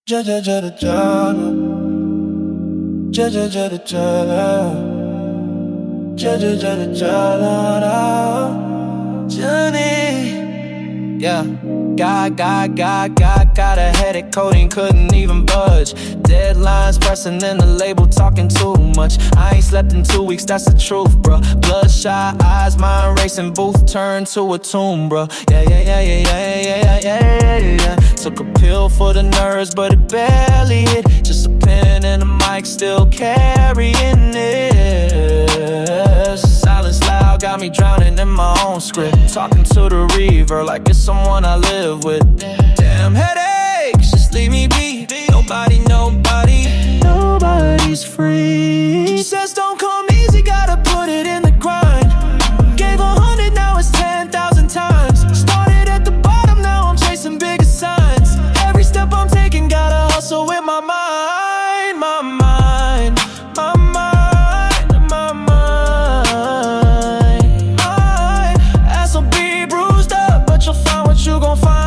Ja ja ja da ja, ja ja ja da ja, ja ja ja da ja la la, Johnny. Yeah, got a headache, codeine couldn't even budge. Deadlines pressing and the label talking too much. I ain't slept in 2 weeks, that's the truth, bruh. Bloodshot eyes, mind racing, booth turned to a tomb, bruh. Yeah. Took a pill for the nerves, but it barely hit. Just a pen and a mic, still carrying it. Silence loud, got me drowning in my own script. Talking to the reaver like it's someone I live with. Damn headaches, just leave me be. Nobody's free. She says don't come easy, gotta put it in the grind. Gave 100, now it's 10,000 times. Started at the bottom, now I'm chasing bigger signs. Every step I'm taking, gotta hustle with my mind, my mind, my mind, my mind, mind. Ass will be bruised up, but you'll find what you gon' find.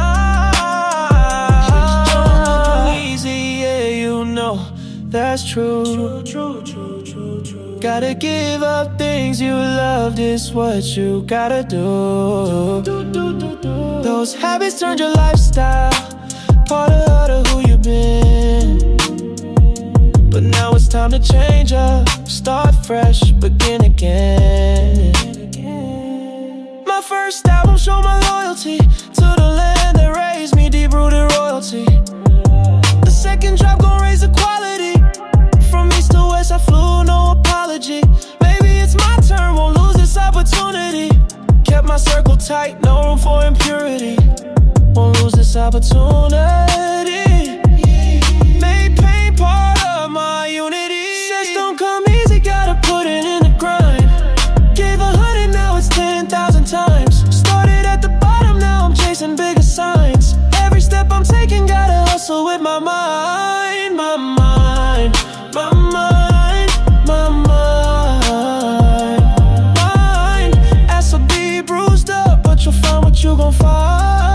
That's true. Gotta give up things you loved, is what you gotta do. Those habits turned your lifestyle, part of who you've been. But now it's time to change up, start fresh, begin again. My first album showed my loyalty to the land that raised me, deep-rooted royalty. The second drop gon' raise the quality. From east to west I flew, no apology. Maybe it's my turn, won't lose this opportunity. Kept my circle tight, no room for impurity. Won't lose this opportunity. Made pain part of my unity. Says don't come easy, gotta put it in the grind. Gave 100, now it's 10,000 times. Started at the bottom, now I'm chasing bigger signs. Every step I'm taking, gotta hustle with my mind, my mind, my mind, my mind, mind. Ass will be bruised up, but you'll find what you gon' find.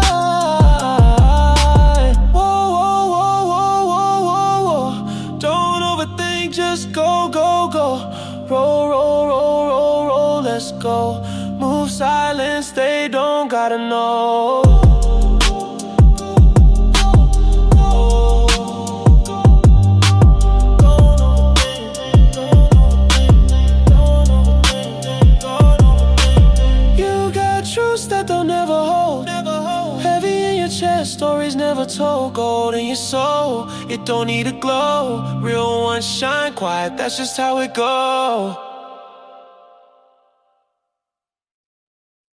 Whoa. Don't overthink, just go. Roll, let's go. Move silence, they don't gotta know. That they'll never hold. Heavy in your chest, stories never told. Gold in your soul, it don't need a glow. Real ones shine quiet, that's just how it go.